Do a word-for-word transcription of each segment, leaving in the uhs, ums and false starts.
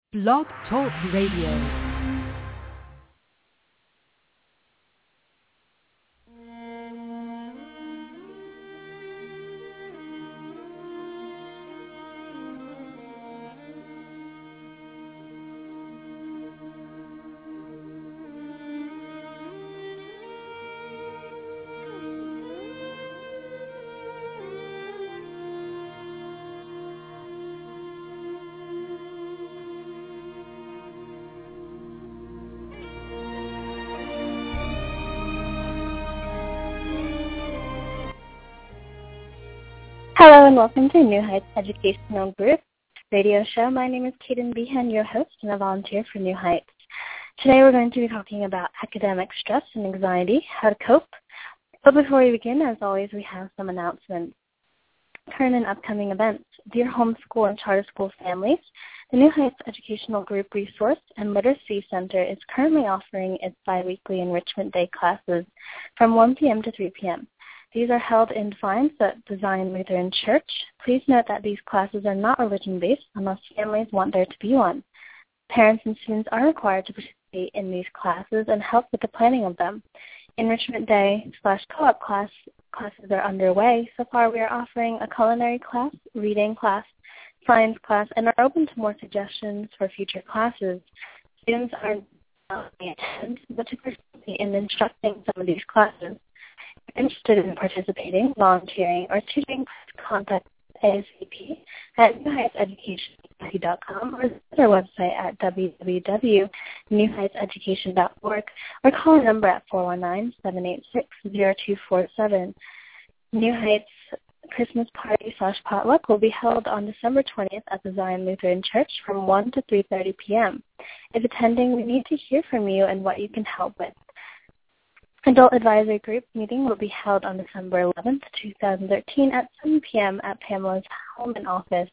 Blog Talk Radio. Hello and welcome to New Heights Educational Group radio show. My name is Kaden Behan, your host and a volunteer for New Heights. Today we're going to be talking about academic stress and anxiety, how to cope. But before we begin, as always, we have some announcements. Current and upcoming events. Dear homeschool and charter school families, the New Heights Educational Group Resource and Literacy Center is currently offering its biweekly Enrichment Day classes from one p.m. to three p.m. These are held in Defiance at Zion Lutheran Church. Please note that these classes are not religion-based unless families want there to be one. Parents and students are required to participate in these classes and help with the planning of them. Enrichment Day slash co-op class classes are underway. So far we are offering a culinary class, reading class, science class, and are open to more suggestions for future classes. Students are not only attend, but to participate in instructing some of these classes. If you're interested in participating, volunteering, or tutoring, please contact ASAP at new heights education dot com or visit our website at w w w dot new heights education dot org or call our number at four one nine, seven eight six, zero two four seven. New Heights Christmas Party slash Potluck will be held on December twentieth at the Zion Lutheran Church from one to three thirty p.m. If attending, we need to hear from you and what you can help with. Adult Advisory Group meeting will be held on December eleventh, twenty thirteen at seven p.m. at Pamela's home and office.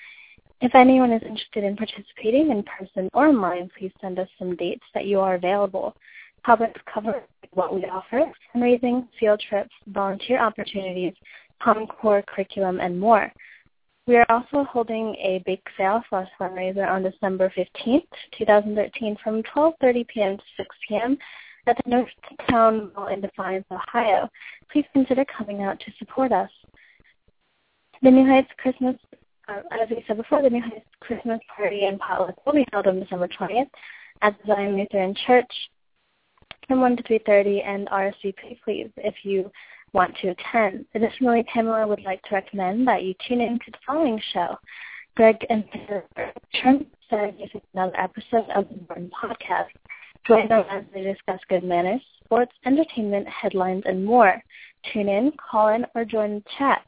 If anyone is interested in participating in person or online, please send us some dates that you are available. Topics cover what we offer, fundraising, field trips, volunteer opportunities, Common Core curriculum, and more. We are also holding a bake sale slash fundraiser on December fifteenth, twenty thirteen from twelve thirty p.m. to six p.m. at the Northtown Mall in Defiance, Ohio. Please consider coming out to support us. The New Heights Christmas, uh, as we said before, the New Heights Christmas Party and Potluck will be held on December twentieth at the Zion Lutheran Church from one to three thirty, and R S V P please if you want to attend. Additionally, Pamela would like to recommend that you tune in to the following show. Greg and Trump said this is another episode of the Morton Podcast. Join them as they discuss good manners, sports, entertainment, headlines, and more. Tune in, call in, or join the chat.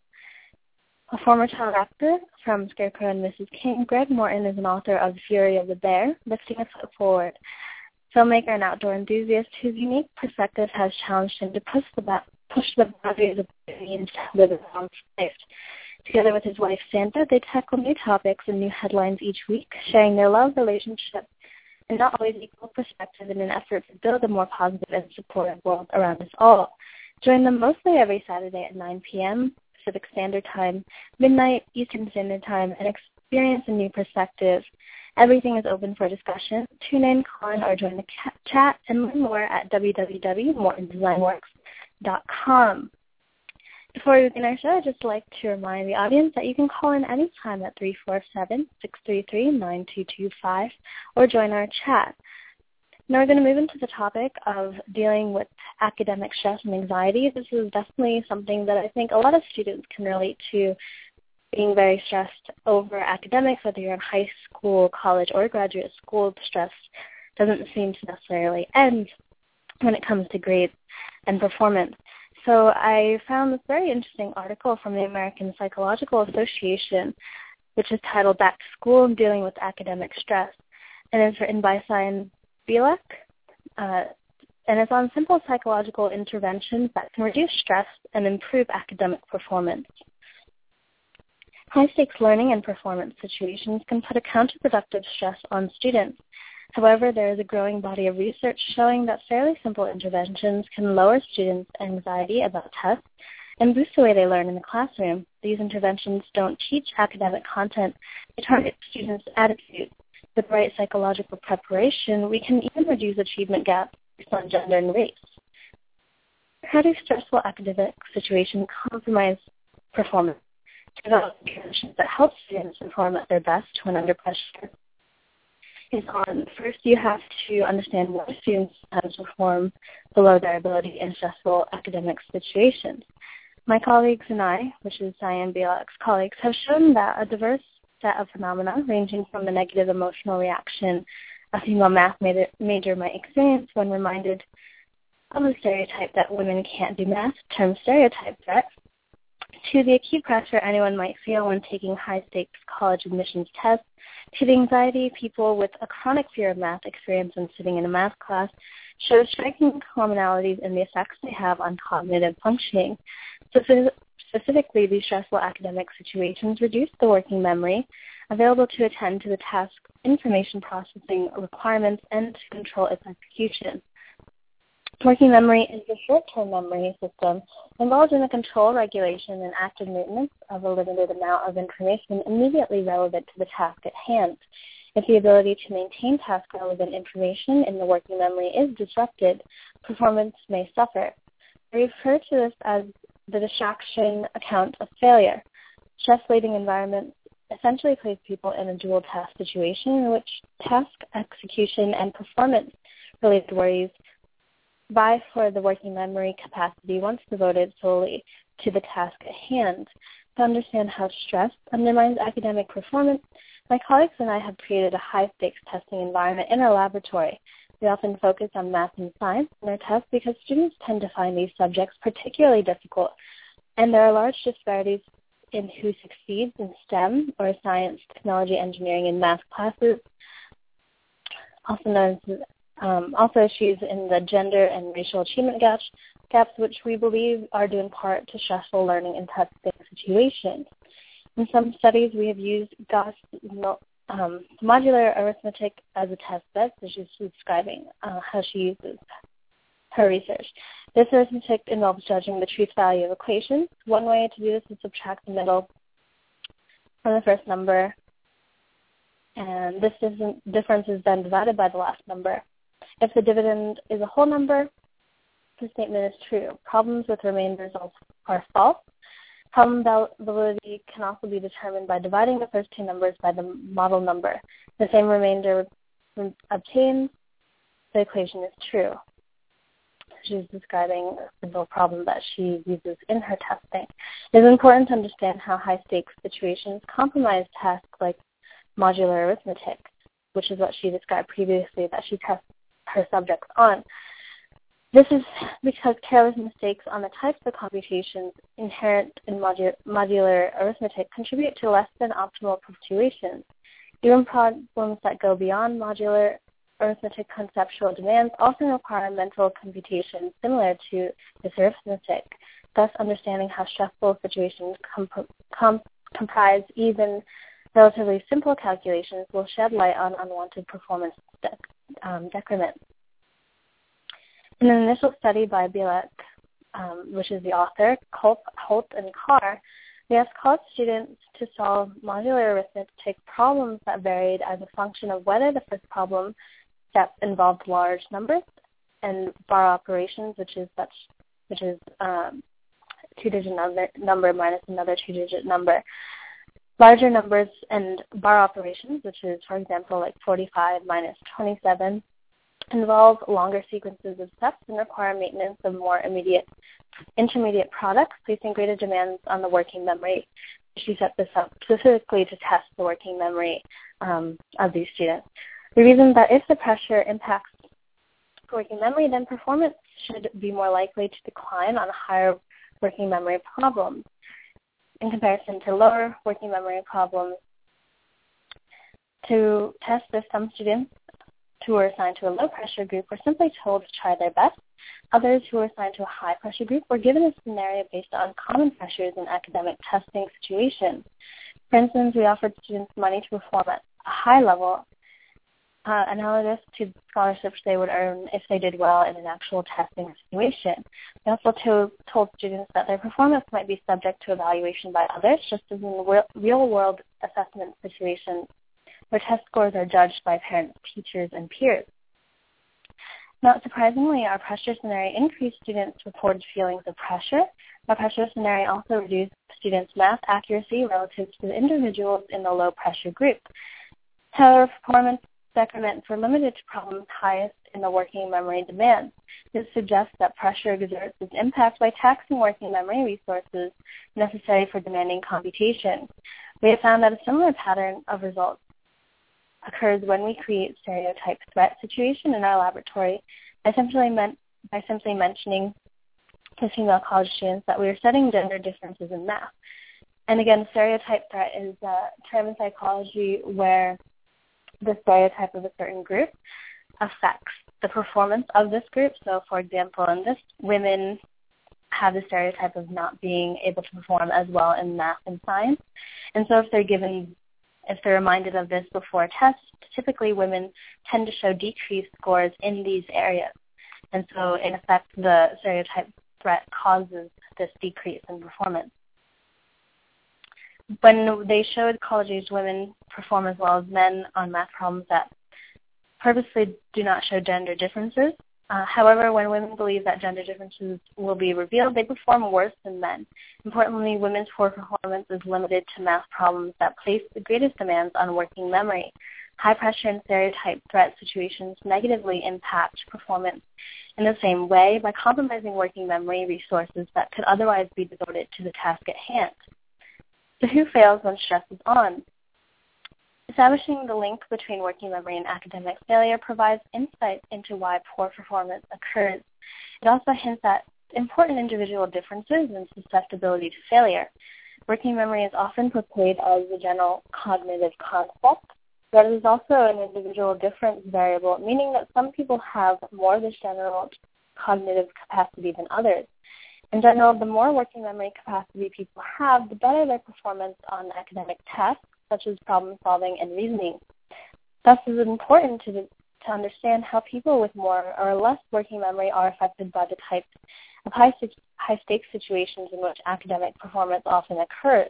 A former child actor from Scarecrow and Missus King, Greg Morton is an author of Fury of the Bear, Lifting a Foot Forward. Filmmaker and outdoor enthusiast whose unique perspective has challenged him to push the, ba- push the boundaries of beauty and live a balanced life. Together with his wife, Santa, they tackle new topics and new headlines each week, sharing their love, relationship, and not always equal perspective in an effort to build a more positive and supportive world around us all. Join them mostly every Saturday at nine p.m. Pacific Standard Time, midnight Eastern Standard Time, and experience a new perspective. Everything is open for discussion. Tune in, call in, or join the chat, and learn more at w w w dot morton design works dot com. Before we begin our show, I'd just like to remind the audience that you can call in anytime at three four seven, six three three, nine two two five or join our chat. Now we're going to move into the topic of dealing with academic stress and anxiety. This is definitely something that I think a lot of students can relate to, being very stressed over academics, whether you're in high school, college, or graduate school. The stress doesn't seem to necessarily end when it comes to grades and performance. So I found this very interesting article from the American Psychological Association, which is titled Back to School and Dealing with Academic Stress, and it's written by Sian Bielek, uh, and it's on simple psychological interventions that can reduce stress and improve academic performance. High-stakes learning and performance situations can put a counterproductive stress on students. However, there is a growing body of research showing that fairly simple interventions can lower students' anxiety about tests and boost the way they learn in the classroom. These interventions don't teach academic content. They target students' attitudes. With the right psychological preparation, we can even reduce achievement gaps based on gender and race. How do stressful academic situations compromise performance? To develop interventions that help students perform at their best when under pressure is on. First, you have to understand why students sometimes perform below their ability in stressful academic situations. My colleagues and I, which is Diane Bielak's colleagues, have shown that a diverse set of phenomena ranging from the negative emotional reaction a female math major might experience when reminded of the stereotype that women can't do math, termed stereotype threat, to the acute pressure anyone might feel when taking high-stakes college admissions tests, to the anxiety people with a chronic fear of math experience when sitting in a math class, shows striking commonalities in the effects they have on cognitive functioning. So specifically, these stressful academic situations reduce the working memory available to attend to the task information processing requirements and to control its execution. Working memory is the short-term memory system involved in the control, regulation, and active maintenance of a limited amount of information immediately relevant to the task at hand. If the ability to maintain task-relevant information in the working memory is disrupted, performance may suffer. I refer to this as the distraction account of failure. Stress-laden environments essentially place people in a dual task situation in which task execution and performance-related worries vie for the working memory capacity once devoted solely to the task at hand. To understand how stress undermines academic performance, my colleagues and I have created a high-stakes testing environment in our laboratory. We often focus on math and science in our tests because students tend to find these subjects particularly difficult, and there are large disparities in who succeeds in STEM, or science, technology, engineering, and math classes, also known as Um, also issues in the gender and racial achievement gaps, gaps, which we believe are due in part to stressful learning and testing situations. In some studies, we have used Gauss um, modular arithmetic as a test bed, so she's describing uh, how she uses her research. This arithmetic involves judging the truth value of equations. One way to do this is subtract the middle from the first number, and this difference is then divided by the last number. If the dividend is a whole number, the statement is true. Problems with remainder results are false. Problem validity can also be determined by dividing the first two numbers by the model number. The same remainder obtained, the equation is true. She's describing a simple problem that she uses in her testing. It is important to understand how high-stakes situations compromise tasks like modular arithmetic, which is what she described previously that she tests her subjects on. This is because careless mistakes on the types of computations inherent in modu- modular arithmetic contribute to less than optimal situations. Even problems that go beyond modular arithmetic conceptual demands often require mental computation similar to this arithmetic. Thus, understanding how stressful situations comp- comp- comprise even relatively simple calculations will shed light on unwanted performance de- um, decrement. In an initial study by Bielak, um, which is the author, Culp, Holt, and Carr, we asked college students to solve modular arithmetic problems that varied as a function of whether the first problem step involved large numbers and bar operations, which is such, which is um, two-digit number, number minus another two-digit number. Larger numbers and bar operations, which is, for example, like forty-five minus twenty-seven, involve longer sequences of steps and require maintenance of more immediate, intermediate products, placing greater demands on the working memory. She set this up specifically to test the working memory um, of these students. The reason that if the pressure impacts working memory, then performance should be more likely to decline on higher working memory problems in comparison to lower working memory problems. To test this, some students who were assigned to a low-pressure group were simply told to try their best. Others who were assigned to a high-pressure group were given a scenario based on common pressures in academic testing situations. For instance, we offered students money to perform at a high level, uh, analogous to scholarships they would earn if they did well in an actual testing situation. We also to, told students that their performance might be subject to evaluation by others, just as in the real-world assessment situations where test scores are judged by parents, teachers, and peers. Not surprisingly, our pressure scenario increased students' reported feelings of pressure. Our pressure scenario also reduced students' math accuracy relative to the individuals in the low-pressure group. However, performance decrements were limited to problems highest in the working memory demands. This suggests that pressure exerts its impact by taxing working memory resources necessary for demanding computation. We have found that a similar pattern of results occurs when we create stereotype threat situation in our laboratory by simply, men- by simply mentioning to female college students that we are studying gender differences in math. And again, stereotype threat is a term in psychology where the stereotype of a certain group affects the performance of this group. So, for example, in this, women have the stereotype of not being able to perform as well in math and science. And so if they're given If they're reminded of this before a test, typically women tend to show decreased scores in these areas. And so, in effect, the stereotype threat causes this decrease in performance. When they showed college-age women perform as well as men on math problems that purposely do not show gender differences, Uh, however, when women believe that gender differences will be revealed, they perform worse than men. Importantly, women's poor performance is limited to math problems that place the greatest demands on working memory. High-pressure and stereotype threat situations negatively impact performance in the same way by compromising working memory resources that could otherwise be devoted to the task at hand. So who fails when stress is on? Establishing the link between working memory and academic failure provides insight into why poor performance occurs. It also hints at important individual differences and susceptibility to failure. Working memory is often portrayed as a general cognitive concept, but it is also an individual difference variable, meaning that some people have more of this general cognitive capacity than others. In general, the more working memory capacity people have, the better their performance on academic tests, such as problem solving and reasoning. Thus, it is important to, to understand how people with more or less working memory are affected by the types of high, high stakes situations in which academic performance often occurs.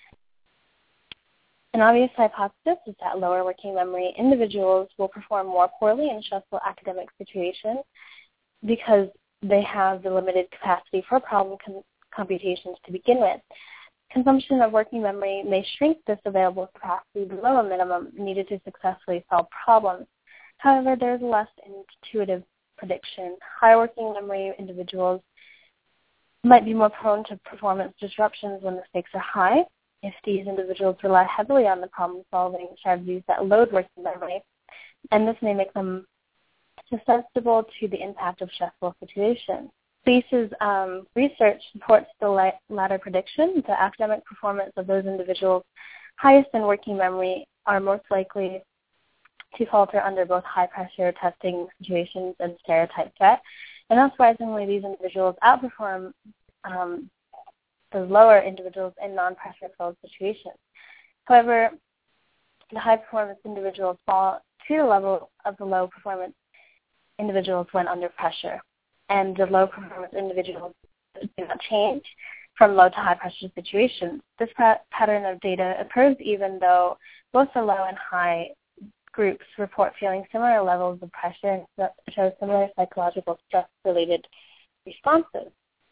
An obvious hypothesis is that lower working memory individuals will perform more poorly in stressful academic situations because they have the limited capacity for problem com- computations to begin with. Consumption of working memory may shrink this available capacity below a minimum needed to successfully solve problems. However, there is less intuitive prediction. High working memory individuals might be more prone to performance disruptions when the stakes are high. If these individuals rely heavily on the problem-solving strategies that load working memory, and this may make them susceptible to the impact of stressful situations. Lisa's um, research supports the la- latter prediction. The academic performance of those individuals highest in working memory are most likely to falter under both high-pressure testing situations and stereotype threat. And unsurprisingly, these individuals outperform um, the lower individuals in non-pressure-filled situations. However, the high-performance individuals fall to the level of the low-performance individuals when under pressure. And the low-performance individuals do not change from low to high-pressure situations. This pa- pattern of data occurs even though both the low and high groups report feeling similar levels of pressure and show similar psychological stress-related responses.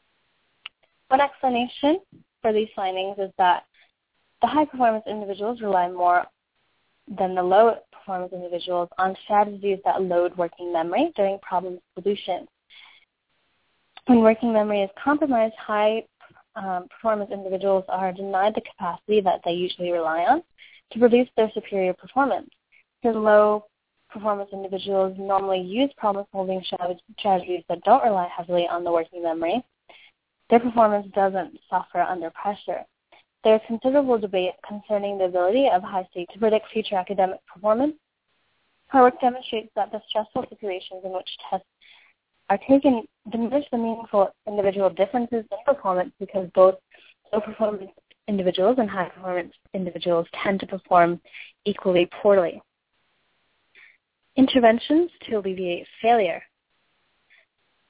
One explanation for these findings is that the high-performance individuals rely more than the low-performance individuals on strategies that load working memory during problem solution. When working memory is compromised, high-performance um, individuals are denied the capacity that they usually rely on to produce their superior performance. Because low-performance individuals normally use problem-solving strategies that don't rely heavily on the working memory, their performance doesn't suffer under pressure. There is considerable debate concerning the ability of high stakes to predict future academic performance. Our work demonstrates that the stressful situations in which tests are taken diminish the meaningful individual differences in performance because both low-performance individuals and high-performance individuals tend to perform equally poorly. Interventions to alleviate failure.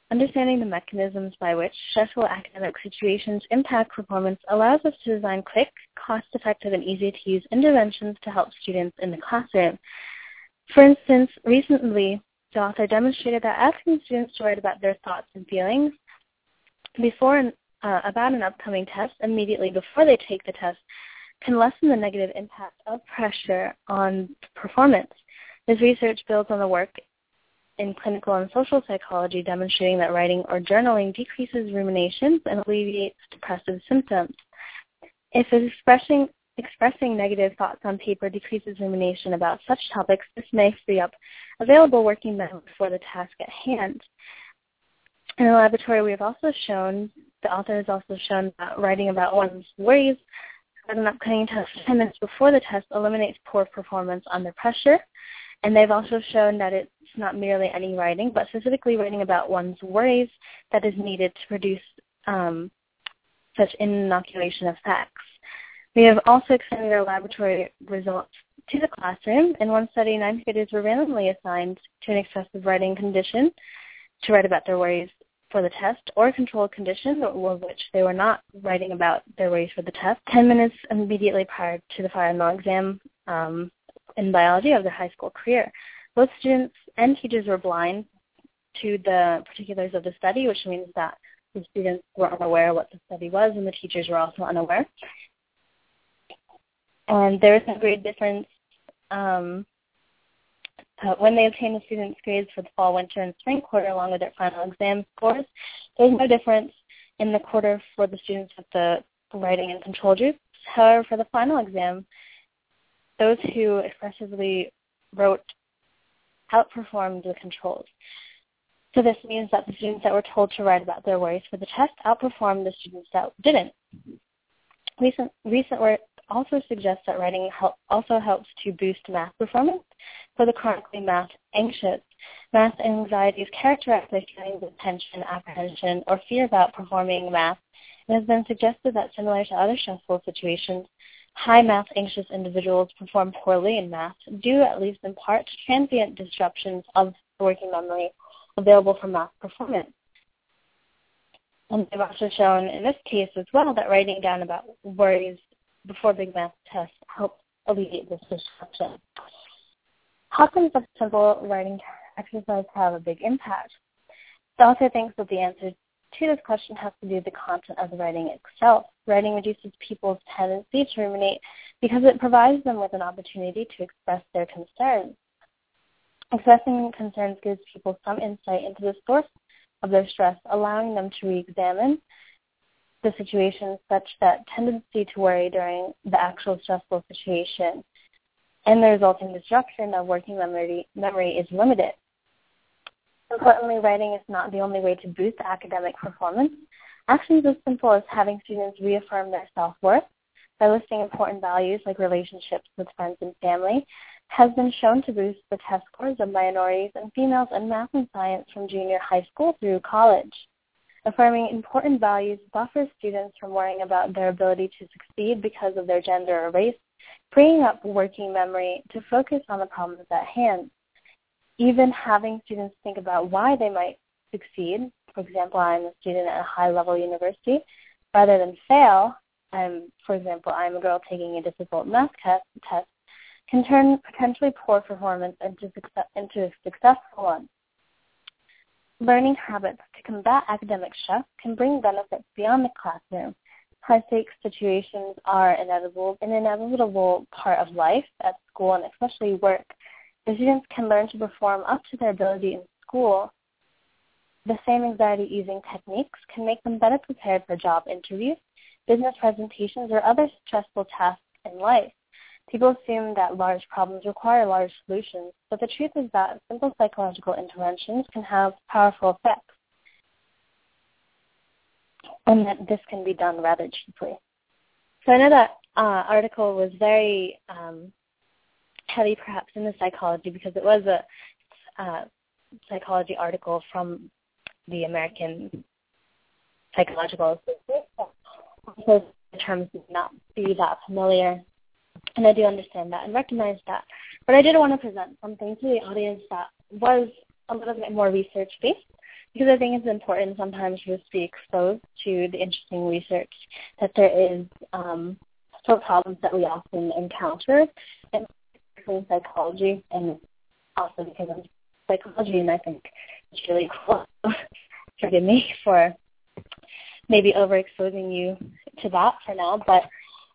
Understanding the mechanisms by which stressful academic situations impact performance allows us to design quick, cost-effective, and easy-to-use interventions to help students in the classroom. For instance, recently, the author demonstrated that asking students to write about their thoughts and feelings before an, uh, about an upcoming test immediately before they take the test can lessen the negative impact of pressure on performance. This research builds on the work in clinical and social psychology demonstrating that writing or journaling decreases ruminations and alleviates depressive symptoms. If expressing, expressing negative thoughts on paper decreases rumination about such topics, this may free up available working memory for the task at hand. In the laboratory, we have also shown, the author has also shown that writing about one's worries at an upcoming test ten minutes before the test eliminates poor performance under pressure. And they've also shown that it's not merely any writing, but specifically writing about one's worries that is needed to produce um, such inoculation effects. We have also extended our laboratory results to the classroom. In one study, ninth graders were randomly assigned to an excessive writing condition to write about their worries for the test, or a controlled condition of which they were not writing about their worries for the test, ten minutes immediately prior to the final exam um, in biology of their high school career. Both students and teachers were blind to the particulars of the study, which means that the students were unaware what the study was, and the teachers were also unaware. And there was no great difference um, uh, when they obtained the students' grades for the fall, winter, and spring quarter along with their final exam scores. There was no difference in the quarter for the students with the writing and control groups. However, for the final exam, those who expressively wrote outperformed the controls. So this means that the students that were told to write about their worries for the test outperformed the students that didn't. Recent, recent work also suggests that writing help, also helps to boost math performance for the chronically math anxious. Math anxiety is characterized by feelings of tension, apprehension, or fear about performing math. It has been suggested that similar to other stressful situations, high math anxious individuals perform poorly in math, due at least in part to transient disruptions of the working memory available for math performance. And they've also shown in this case as well that writing down about worries before big math tests helps alleviate this disruption. How can such simple writing exercise have a big impact? The author thinks that the answer to this question has to do with the content of the writing itself. Writing reduces people's tendency to ruminate because it provides them with an opportunity to express their concerns. Expressing concerns gives people some insight into the source of their stress, allowing them to re-examine the situation such that tendency to worry during the actual stressful situation and the resulting disruption of working memory, memory is limited. Importantly, writing is not the only way to boost academic performance. Actions as simple as having students reaffirm their self-worth by listing important values like relationships with friends and family has been shown to boost the test scores of minorities and females in math and science from junior high school through college. Affirming important values buffers students from worrying about their ability to succeed because of their gender or race, freeing up working memory to focus on the problems at hand. Even having students think about why they might succeed, for example, I'm a student at a high-level university, rather than fail, um, for example, I'm a girl taking a difficult math test, test can turn potentially poor performance into, success, into a successful one. Learning habits to combat academic stress can bring benefits beyond the classroom. High-stakes situations are inevitable, an inevitable part of life at school and especially work. The students can learn to perform up to their ability in school. The same anxiety-easing techniques can make them better prepared for job interviews, business presentations, or other stressful tasks in life. People assume that large problems require large solutions, but the truth is that simple psychological interventions can have powerful effects, and that this can be done rather cheaply. So I know that uh, article was very um, heavy perhaps in the psychology because it was a uh, psychology article from the American Psychological Association. So the terms may not be that familiar, and I do understand that and recognize that. But I did want to present something to the audience that was a little bit more research-based. because I think it's important sometimes to just be exposed to the interesting research that there is um, for problems that we often encounter in psychology, and also because of psychology, and I think it's really cool. Forgive me for maybe overexposing you to that for now, but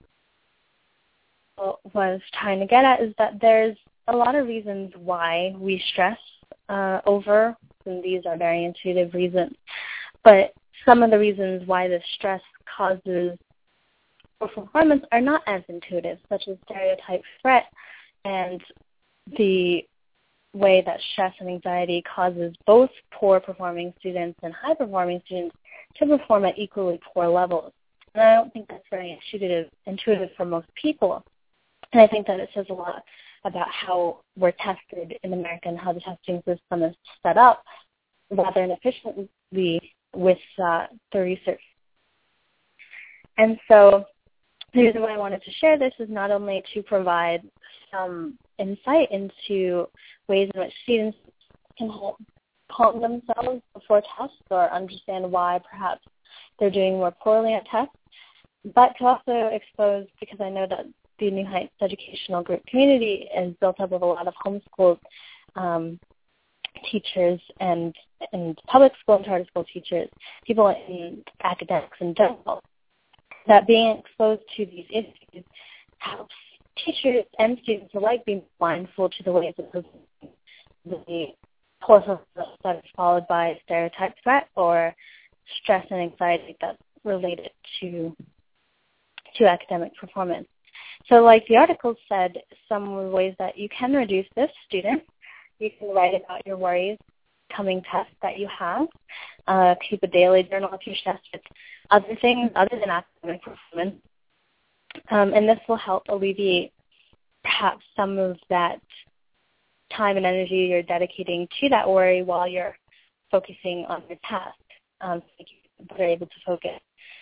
what I was trying to get at is that there's a lot of reasons why we stress uh, over, and these are very intuitive reasons, but some of the reasons why the stress causes poor performance are not as intuitive, such as stereotype threat and the way that stress and anxiety causes both poor performing students and high performing students to perform at equally poor levels. And I don't think that's very intuitive, intuitive for most people. And I think that it says a lot about how we're tested in America and how the testing system is set up rather inefficiently with uh, the research. And so the reason why I wanted to share this is not only to provide some insight into ways in which students can calm themselves before tests or understand why perhaps they're doing more poorly at tests, but to also expose, because I know that the New Heights educational group community is built up of a lot of homeschooled um, teachers and, and public school and charter school teachers, people in academics in general, that being exposed to these issues helps teachers and students alike be mindful to the ways of the poor performance that is followed by stereotype threat or stress and anxiety that's related to to academic performance. So like the article said, some of the ways that you can reduce this, student, you can write about your worries, coming tests that you have, uh, keep a daily journal if you're stressed with other things other than academic performance. Um, and this will help alleviate perhaps some of that time and energy you're dedicating to that worry while you're focusing on your task, um, so you're better able to focus.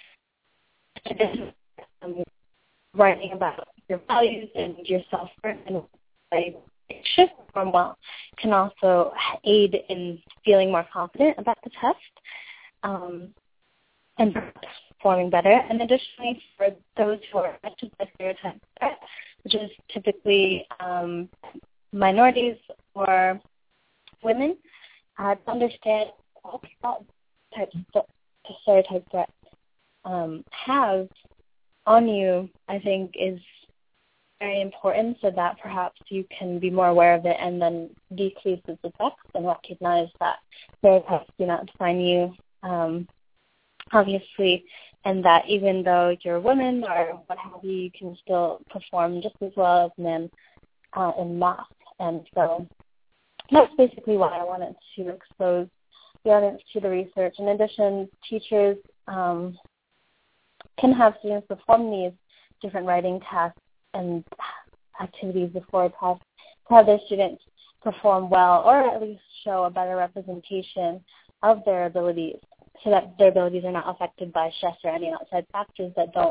Um, writing about your values and your self-worth and why you should perform well can also aid in feeling more confident about the test um, and performing better. And additionally, for those who are affected by stereotype threat, which is typically um, minorities or women, uh, to understand what types of stereotype threat um, have on you, I think, is very important, so that perhaps you can be more aware of it and then decrease its effects and recognize that stereotypes do not define you, um, obviously, and that even though you're a woman or what have you, you can still perform just as well as men uh, in math. And so that's basically why I wanted to expose the audience to the research. In addition, teachers um, can have students perform these different writing tasks and activities before a test to have their students perform well or at least show a better representation of their abilities so that their abilities are not affected by stress or any outside factors that don't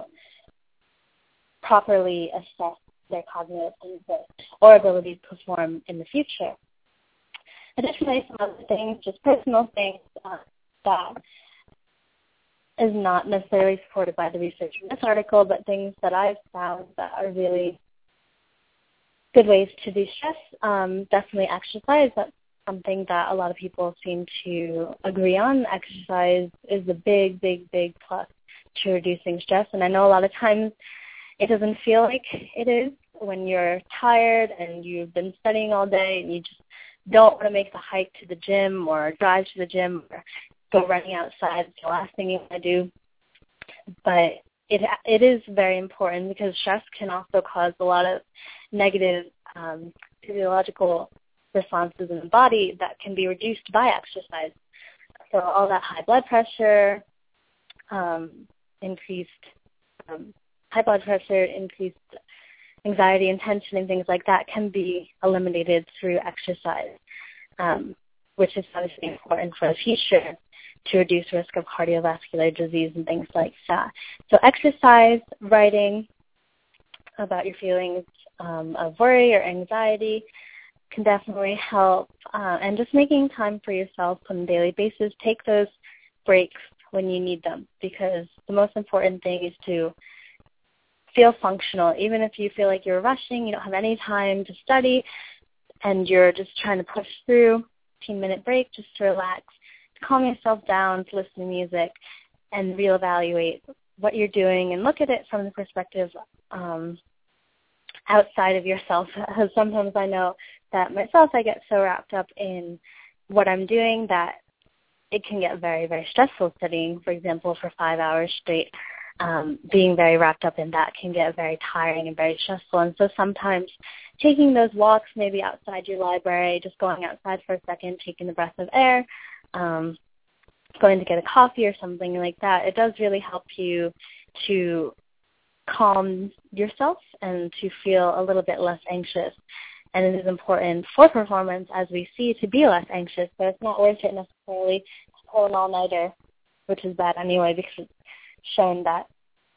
properly assess their cognitive or ability to perform in the future. Additionally, some other things, just personal things uh, that is not necessarily supported by the research in this article, but things that I've found that are really good ways to de-stress. Um, definitely exercise. That's something that a lot of people seem to agree on. Exercise is a big, big, big plus to reducing stress. And I know a lot of times it doesn't feel like it is when you're tired and you've been studying all day and you just don't want to make the hike to the gym or drive to the gym or go running outside. It's the last thing you want to do. But it it is very important because stress can also cause a lot of negative um, physiological responses in the body that can be reduced by exercise. So all that high blood pressure, um, increased um, high blood pressure, increased anxiety and tension and things like that can be eliminated through exercise, um, which is obviously important for the future to reduce risk of cardiovascular disease and things like that. So exercise, writing about your feelings um, of worry or anxiety, can definitely help. Uh, and just making time for yourself on a daily basis, take those breaks when you need them, because the most important thing is to feel functional. Even if you feel like you're rushing, you don't have any time to study, and you're just trying to push through, fifteen-minute break just to relax, to calm yourself down, to listen to music, and reevaluate what you're doing and look at it from the perspective um, outside of yourself. Because sometimes I know that myself, I get so wrapped up in what I'm doing that it can get very, very stressful studying, for example, for five hours straight. Um, being very wrapped up in that can get very tiring and very stressful. And so sometimes taking those walks maybe outside your library, just going outside for a second, taking a breath of air, um, going to get a coffee or something like that, it does really help you to calm yourself and to feel a little bit less anxious. And it is important for performance, as we see, to be less anxious, but it's not worth it necessarily to pull an all-nighter, which is bad anyway, because it's shown that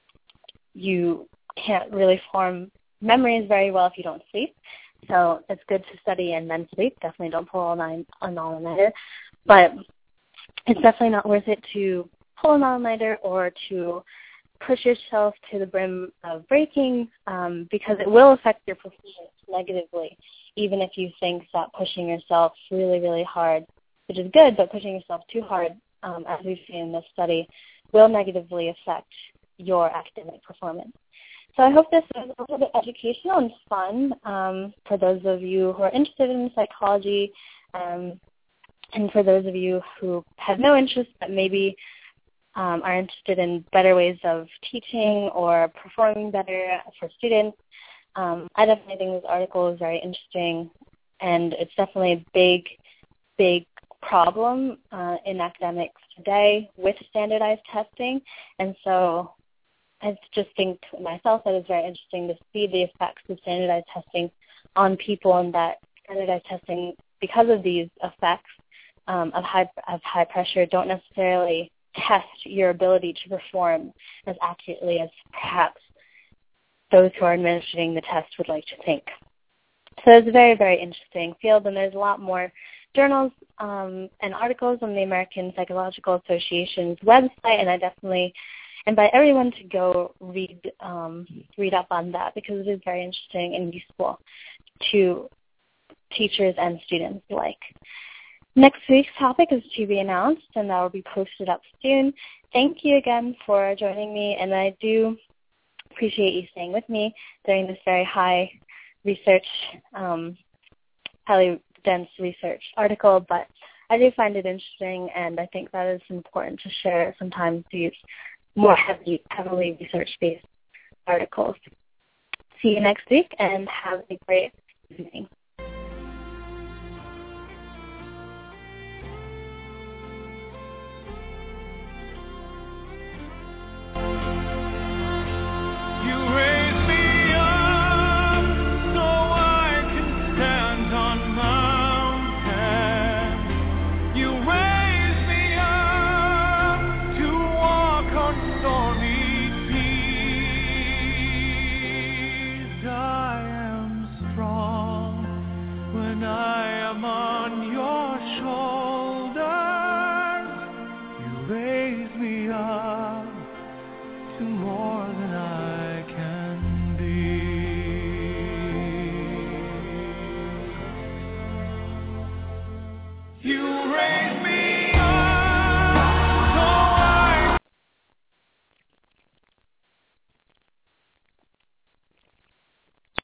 you can't really form memories very well if you don't sleep. So it's good to study and then sleep. Definitely don't pull all nine, an all-nighter. But it's definitely not worth it to pull an all-nighter or to push yourself to the brim of breaking, um, because it will affect your performance negatively, even if you think that pushing yourself really, really hard, which is good, but pushing yourself too hard, um, as we've seen in this study, will negatively affect your academic performance. So I hope this was a little bit educational and fun um, for those of you who are interested in psychology, um, and for those of you who have no interest but maybe um, are interested in better ways of teaching or performing better for students. Um, I definitely think this article is very interesting, and it's definitely a big, big problem uh, in academics today with standardized testing. And so I just think myself that it's very interesting to see the effects of standardized testing on people, and that standardized testing, because of these effects um, of high of high pressure, don't necessarily test your ability to perform as accurately as perhaps those who are administering the test would like to think. So it's a very, very interesting field, and there's a lot more journals um, and articles on the American Psychological Association's website, and I definitely invite everyone to go read um, read up on that, because it is very interesting and useful to teachers and students alike. Next week's topic is to be announced, and that will be posted up soon. Thank you again for joining me, and I do appreciate you staying with me during this very high research, um, highly dense research article, but I do find it interesting, and I think that it's important to share sometimes these more heavy, heavily research-based articles. See you next week, and have a great evening. You raise